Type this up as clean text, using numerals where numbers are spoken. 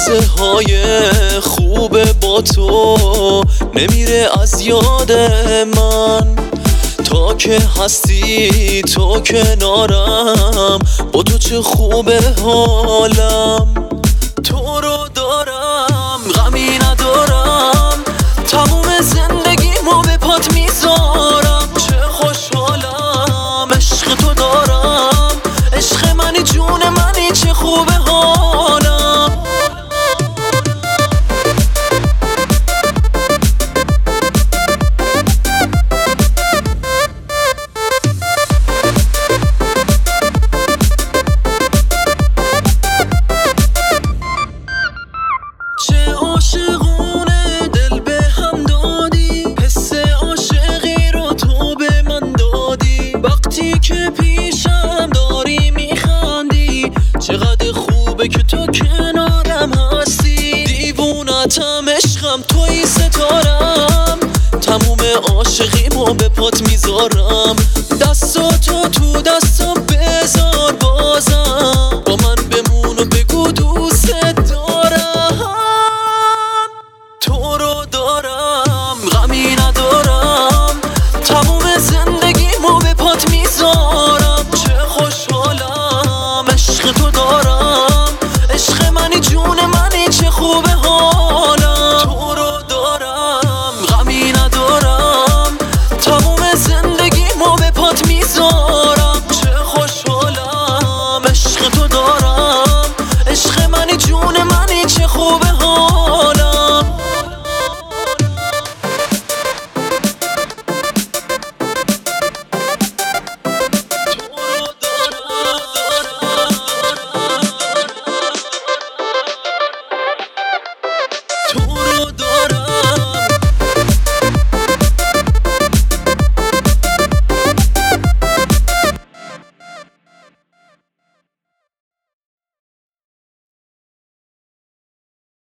لحظه های خوب با تو نمیره از یاد من، تا که هستی تو کنارم، با تو چه خوبه حالم. تو رو دارم غمی ندارم، تموم زندگیمو به پات میذارم. چه خوشحالم عشق تو دارم، عشق منی جون منی، چه خوبه حالم. چه عاشقونه دل به هم دادی، حس عاشقی رو تو به من دادی. وقتی که پیشم داری میخندی، چقدر خوبه که تو کنارم هستی. دیوونتم عشقم توی ستارم، تموم عاشقیمو به پات میذارم.